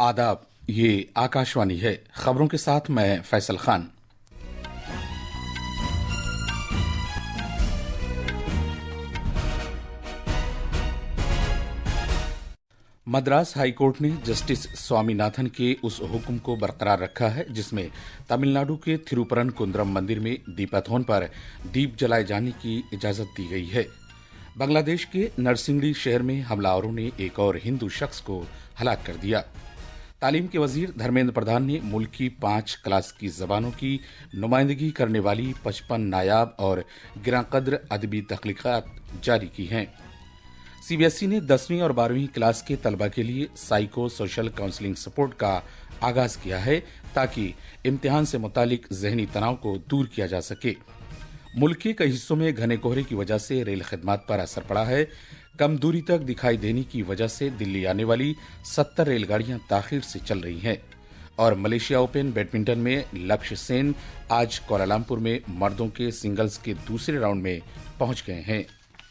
आदाब, ये आकाशवाणी है। खबरों के साथ मैं फैसल खान। मद्रास हाईकोर्ट ने जस्टिस स्वामीनाथन के उस हुक्म को बरकरार रखा है जिसमें तमिलनाडु के थिरुपरन कुंद्रम मंदिर में दीपाथोन पर दीप जलाए जाने की इजाजत दी गई है। बांग्लादेश के नरसिंगड़ी शहर में हमलावरों ने एक और हिंदू शख्स को हलाक कर दिया। तालीम के वजीर धर्मेंद्र प्रधान ने मुल्क की 5 क्लास की जबानों की नुमाइंदगी करने वाली 55 नायाब और गिरांकद्र अदबी तख्लीकात जारी की हैं। सीबीएसई ने 10वीं और 12वीं क्लास के तलबा के लिए साइको सोशल काउंसलिंग सपोर्ट का आगाज किया है ताकि इम्तिहान से मुतालिक जहनी तनाव को दूर किया जा सके। मुल्क के कई हिस्सों में घने कोहरे की वजह से रेल खिदमात पर असर पड़ा है। कम दूरी तक दिखाई देने की वजह से दिल्ली आने वाली 70 रेलगाड़ियां ताखिर से चल रही हैं। और मलेशिया ओपन बैडमिंटन में लक्ष्य सेन आज कोलालमपुर में मर्दों के सिंगल्स के दूसरे राउंड में पहुंच गए हैं।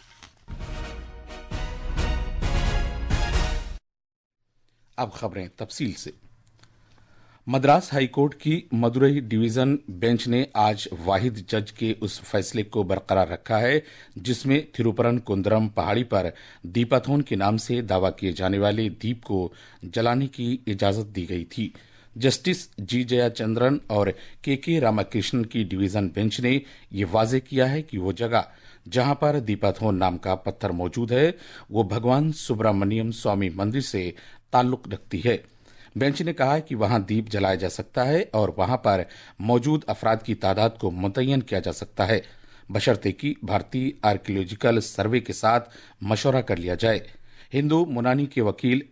अब खबरें तफसील से। मद्रास हाईकोर्ट की मदुरई डिवीजन बेंच ने आज वाहिद जज के उस फैसले को बरकरार रखा है जिसमें थिरुपरन कुंद्रम पहाड़ी पर दीपाथोन के नाम से दावा किए जाने वाले दीप को जलाने की इजाजत दी गई थी। जस्टिस जी जयाचंद्रन और के रामाकृष्णन की डिवीजन बेंच ने ये वाजे किया है कि वो जगह जहां पर दीपाथोन नाम का पत्थर मौजूद है वो भगवान सुब्रमण्यम स्वामी मंदिर से ताल्लुक रखती है। बेंच ने कहा कि वहां दीप जलाया जा सकता है और वहां पर मौजूद अफराद की तादाद को मुतय्यन किया जा सकता है बशर्ते कि भारतीय आर्कियोलॉजिकल सर्वे के साथ मशवरा कर लिया जाए। हिंदू मुनानी के वकील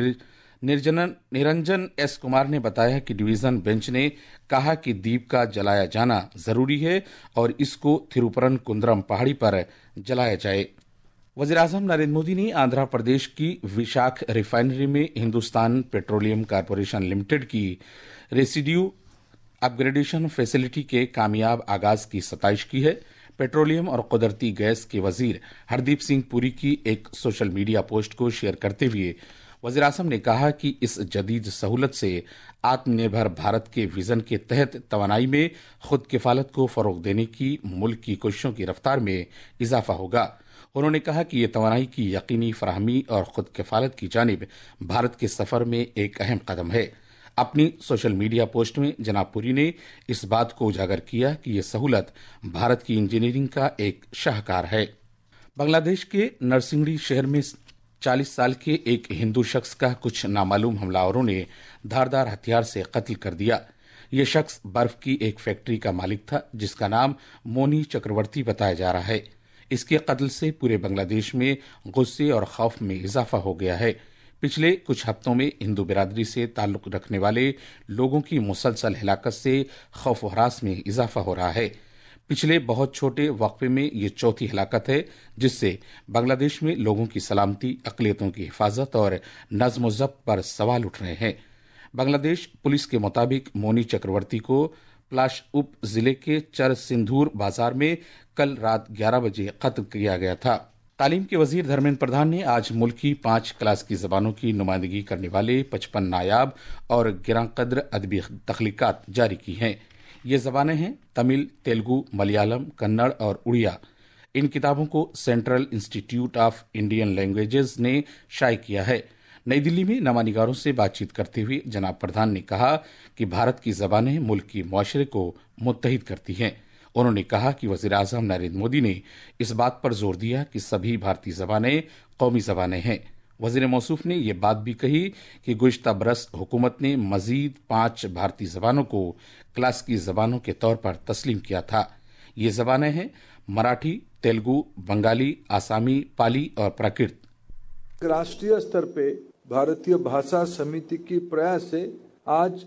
निरंजन एस कुमार ने बताया कि डिवीजन बेंच ने कहा कि दीप का जलाया जाना जरूरी है और इसको थिरुपरन कुंद्रम पहाड़ी पर जलाया जाए। वज़ीर-ए-आज़म नरेंद्र मोदी ने आंध्र प्रदेश की विशाख रिफाइनरी में हिंदुस्तान पेट्रोलियम कॉरपोरेशन लिमिटेड की रेसिड्यू अपग्रेडेशन फैसिलिटी के कामयाब आगाज की सताइश की है। पेट्रोलियम और कुदरती गैस के वजीर हरदीप सिंह पुरी की एक सोशल मीडिया पोस्ट को शेयर करते हुए वज़ीर-ए-आज़म ने कहा कि इस जदीद सहूलत से आत्मनिर्भर भारत के विजन के तहत तवानाई में खुद किफालत को फरोग देने की मुल्क की कोशिशों की रफ्तार में इजाफा होगा। उन्होंने कहा कि ये तवानाई की यकीनी फराहमी और खुद किफालत की जानिब भारत के सफर में एक अहम कदम है। अपनी सोशल मीडिया पोस्ट में जनाब पुरी ने इस बात को उजागर किया कि ये सहूलत भारत की इंजीनियरिंग का एक शाहकार है। बांग्लादेश के नरसिंगड़ी शहर में 40 साल के एक हिंदू शख्स का कुछ नामालूम हमलावरों ने धारदार हथियार से कत्ल कर दिया। ये शख्स बर्फ की एक फैक्ट्री का मालिक था जिसका नाम मोनी चक्रवर्ती बताया जा रहा है। इसके कत्ल से पूरे बांग्लादेश में गुस्से और खौफ में इजाफा हो गया है। पिछले कुछ हफ्तों में हिंदू बिरादरी से ताल्लुक रखने वाले लोगों की मुसलसल हिलाकत से खौफ हरास में इजाफा हो रहा है। पिछले बहुत छोटे वक्फे में ये चौथी हिलाकत है जिससे बांग्लादेश में लोगों की सलामती, अक़लियतों की हिफाजत और नज़्म ज़ब्त पर सवाल उठ रहे हैं। बांग्लादेश पुलिस के मुताबिक मोनी चक्रवर्ती को प्लाश उप जिले के चर सिंधूर बाजार में कल रात 11 बजे कत्ल किया गया था। तालीम के वजीर धर्मेंद्र प्रधान ने आज मुल्क की 5 क्लास की जबानों की नुमाइंदगी करने वाले 55 नायाब और गिरांकद्र अदबी तख्लीकात जारी की हैं। ये जबानें हैं तमिल, तेलुगु, मलयालम, कन्नड़ और उड़िया। इन किताबों को central institute of Indian languages ने शाये किया है। नई दिल्ली में नवानिगारों से बातचीत करते हुए जनाब प्रधान ने कहा कि भारत की जबानें मुल्क की मुआशरे को मुत्तहिद करती हैं। उन्होंने कहा कि वज़ीर-ए-आज़म नरेंद्र मोदी ने इस बात पर जोर दिया कि सभी भारतीय जबानें कौमी जबानें हैं। वज़ीर मौसूफ ने यह बात भी कही कि गुज़िश्ता बरस हुकूमत ने मजीद 5 भारतीय जबानों को क्लास की जबानों के तौर पर तस्लीम किया था। ये जबानें हैं मराठी, तेलुगु, बंगाली, आसामी, पाली और प्राकृत। राष्ट्रीय स्तर पे भारतीय भाषा समिति की प्रयास से आज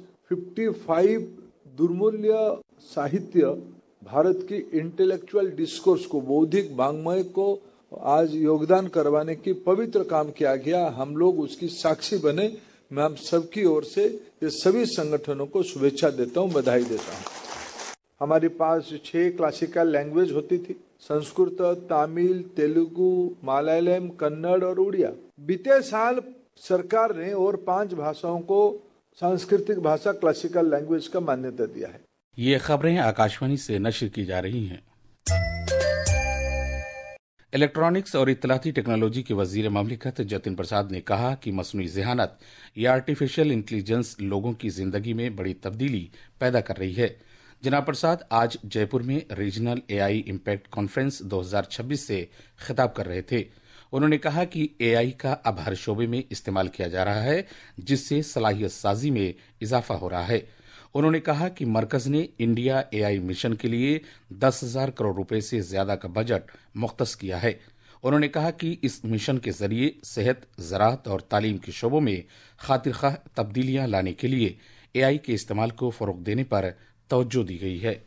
55 दुर्मूल्य साहित्य भारत की इंटेलेक्चुअल डिस्कोर्स को, बौद्धिक वाङ्मय को आज योगदान करवाने की पवित्र काम किया गया। हम लोग उसकी साक्षी बने। मैं हम सबकी ओर से ये सभी संगठनों को शुभेच्छा देता हूँ, बधाई देता हूँ। हमारे पास 6 क्लासिकल लैंग्वेज होती थी, संस्कृत, तमिल, तेलुगु, मलयालम, कन्नड़ और उड़िया। बीते साल सरकार ने और 5 भाषाओं को सांस्कृतिक भाषा क्लासिकल लैंग्वेज का मान्यता दिया है। ये खबरें आकाशवाणी से नश्र की जा रही हैं। इलेक्ट्रॉनिक्स और इत्तलाती टेक्नोलॉजी के वजीर ममलिकत जतिन प्रसाद ने कहा कि मसनूई ज़हानत या आर्टिफिशियल इंटेलिजेंस लोगों की जिंदगी में बड़ी तब्दीली पैदा कर रही है। जनाब प्रसाद आज जयपुर में रीजनल एआई इम्पैक्ट कॉन्फ्रेंस 2026 से खिताब कर रहे थे। उन्होंने कहा कि एआई का अब हर शोबे में इस्तेमाल किया जा रहा है, जिससे सलाहियत साजी में इजाफा हो रहा है। उन्होंने कहा कि मरकज ने इंडिया एआई मिशन के लिए 10,000 करोड़ रुपए से ज्यादा का बजट मुख्तस किया है। उन्होंने कहा कि इस मिशन के जरिए सेहत, ज़राअत और तालीम के शोबों में खातिरख्वाह तब्दीलियां लाने के लिए एआई के इस्तेमाल को फरोग देने पर तवज्जो दी गई है।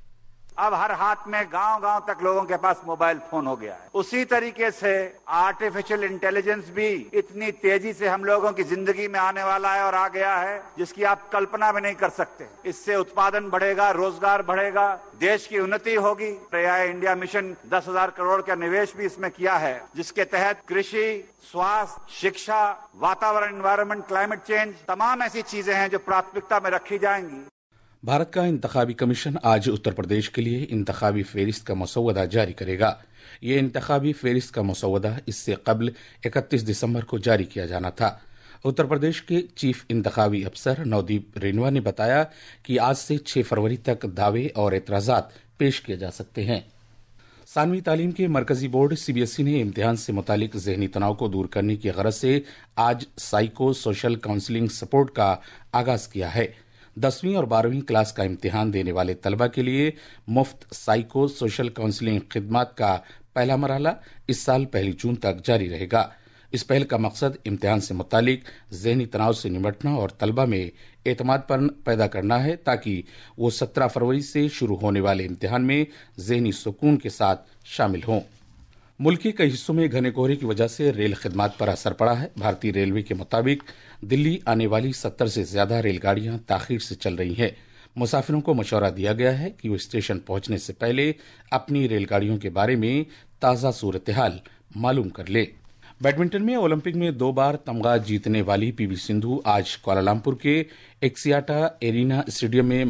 अब हर हाथ में गांव-गांव तक लोगों के पास मोबाइल फोन हो गया है। उसी तरीके से आर्टिफिशियल इंटेलिजेंस भी इतनी तेजी से हम लोगों की जिंदगी में आने वाला है और आ गया है, जिसकी आप कल्पना भी नहीं कर सकते। इससे उत्पादन बढ़ेगा, रोजगार बढ़ेगा, देश की उन्नति होगी। एआई इंडिया मिशन 10,000 करोड़ का निवेश भी इसमें किया है, जिसके तहत कृषि, स्वास्थ्य, शिक्षा, वातावरण, एनवायरमेंट, क्लाइमेट चेंज, तमाम ऐसी चीजें हैं जो प्राथमिकता में रखी जाएंगी। भारत का इंतखाबी कमीशन आज उत्तर प्रदेश के लिए इंतखाबी फेरिस्त का मसौदा जारी करेगा। ये इंतखाबी फेरिस्त का मसौदा इससे कबल 31 दिसंबर को जारी किया जाना था। उत्तर प्रदेश के चीफ इंतखाबी अफसर नवदीप रेणुआ ने बताया कि आज से 6 फरवरी तक दावे और एतराजात पेश किए जा सकते हैं। सानवी तालीम के मरकजी बोर्ड सीबीएसई ने इम्तिहान से मुतालिक जहनी तनाव को दूर करने की गरज से आज साइको सोशल काउंसलिंग सपोर्ट का आगाज किया है। 10वीं और 12वीं क्लास का इम्तिहान देने वाले तलबा के लिए मुफ्त साइको सोशल काउंसलिंग खिदमात का पहला मरहला इस साल 1 जून तक जारी रहेगा। इस पहल का मकसद इम्तिहान से मुतालिक जहनी तनाव से निपटना और तलबा में एतमाद पैदा करना है, ताकि वो 17 फरवरी से शुरू होने वाले इम्तिहान में जहनी सुकून के साथ शामिल हों। मुल्क के कई हिस्सों में घने कोहरे की वजह से रेल खिदमात पर असर पड़ा है। भारतीय रेलवे के मुताबिक दिल्ली आने वाली 70 से ज्यादा रेलगाड़ियां ताखीर से चल रही हैं। मुसाफिरों को मशवरा दिया गया है कि वो स्टेशन पहुंचने से पहले अपनी रेलगाड़ियों के बारे में ताज़ा सूरत हाल मालूम कर ले। बैडमिंटन में ओलंपिक में 2 बार तमगा जीतने वाली पीवी सिंधु आज कुआलालंपुर के एक्सियाटा एरिना स्टेडियम में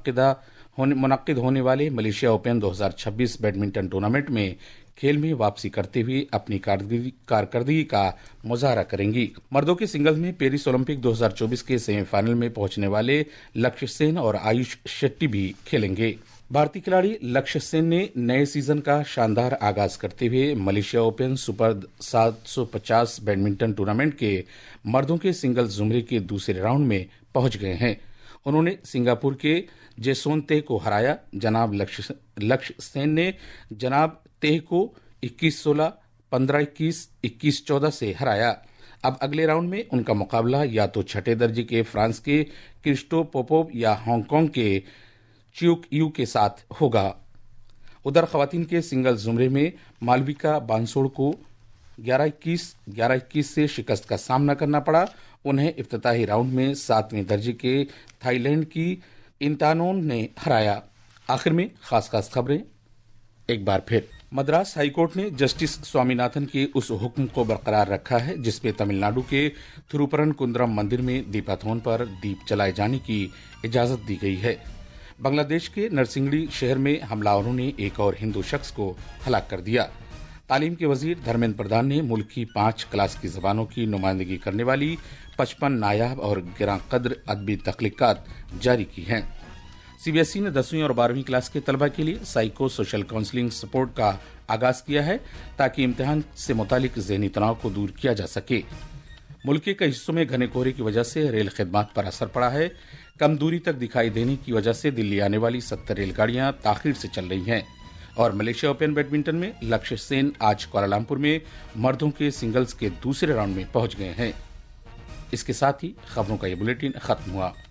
मुनक्किद होने वाले मलेशिया ओपन 2026 बैडमिंटन टूर्नामेंट में खेल में वापसी करते हुए अपनी कारकर्दगी का मुजाहरा करेंगी। मर्दों के सिंगल्स में पेरिस ओलंपिक 2024 के सेमीफाइनल में पहुंचने वाले लक्ष्य सेन और आयुष शेट्टी भी खेलेंगे। भारतीय खिलाड़ी लक्ष्य सेन ने नए सीजन का शानदार आगाज करते हुए Malaysia open super 750 badminton tournament के मर्दों के सिंगल्स जुमरे के दूसरे राउंड में पहुंच गए हैं। उन्होंने सिंगापुर के जेसोनते को हराया। जनाब लक्ष्य सेन ने जनाब तेह को 21-16, 15-21, 21-14 से हराया। अब अगले राउंड में उनका मुकाबला या तो छठे दर्जे के फ्रांस के क्रिस्टो पोपोव या हांगकांग के च्यूक यू के साथ होगा। उधर खवातीन के सिंगल्स जुमरे में मालविका बांसोड़ को 11-21 से शिकस्त का सामना करना पड़ा। उन्हें इफ्तिताही राउंड में 7वें दर्जे के थाईलैंड की इंतानोन ने हराया। आखिर में खास खबरें एक बार फिर। मद्रास हाईकोर्ट ने जस्टिस स्वामीनाथन के उस हुक्म को बरकरार रखा है जिसमें तमिलनाडु के थिरुपरन कुंद्रम मंदिर में दीपाथोन पर दीप जलाए जाने की इजाजत दी गई है। बांग्लादेश के नरसिंगड़ी शहर में हमलावरों ने एक और हिंदू शख्स को हलाक कर दिया। तालीम के वजीर धर्मेंद्र प्रधान ने मुल्क की 5 क्लास की जबानों की नुमाइंदगी करने वाली 55 नायाब और गिरां कद्र अदबी तख्लीकात जारी की हैं। सीबीएसई ने 10वीं और 12वीं क्लास के तलबा के लिए साइको सोशल काउंसलिंग सपोर्ट का आगाज किया है, ताकि इम्तिहान से मुतालिक जहनी तनाव को दूर किया जा सके। मुल्क के कई हिस्सों में घने कोहरे की वजह से रेल खिदमात पर असर पड़ा है। कम दूरी तक दिखाई देने की वजह से दिल्ली आने वाली 70 रेलगाड़ियां ताखीर से चल रही हैं। और मलेशिया ओपन बैडमिंटन में लक्ष्य सेन आज कुआलालंपुर में मर्दों के सिंगल्स के दूसरे राउंड में पहुंच गए हैं। इसके साथ ही खबरों का ये बुलेटिन खत्म हुआ।